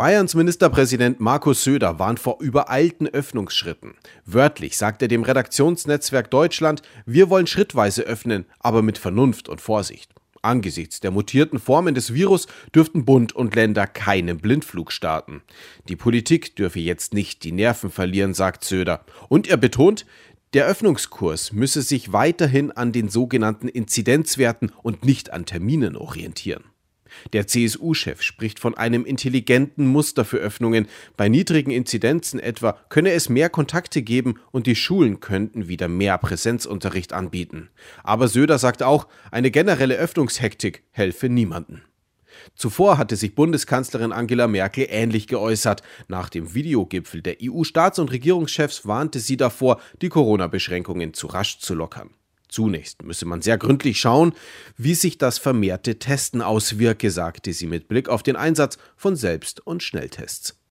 Bayerns Ministerpräsident Markus Söder warnt vor übereilten Öffnungsschritten. Wörtlich sagt er dem Redaktionsnetzwerk Deutschland: Wir wollen schrittweise öffnen, aber mit Vernunft und Vorsicht. Angesichts der mutierten Formen des Virus dürften Bund und Länder keinen Blindflug starten. Die Politik dürfe jetzt nicht die Nerven verlieren, sagt Söder. Und er betont, der Öffnungskurs müsse sich weiterhin an den sogenannten Inzidenzwerten und nicht an Terminen orientieren. Der CSU-Chef spricht von einem intelligenten Muster für Öffnungen. Bei niedrigen Inzidenzen etwa könne es mehr Kontakte geben und die Schulen könnten wieder mehr Präsenzunterricht anbieten. Aber Söder sagt auch, eine generelle Öffnungshektik helfe niemandem. Zuvor hatte sich Bundeskanzlerin Angela Merkel ähnlich geäußert. Nach dem Videogipfel der EU-Staats- und Regierungschefs warnte sie davor, die Corona-Beschränkungen zu rasch zu lockern. Zunächst müsse man sehr gründlich schauen, wie sich das vermehrte Testen auswirke, sagte sie mit Blick auf den Einsatz von Selbst- und Schnelltests.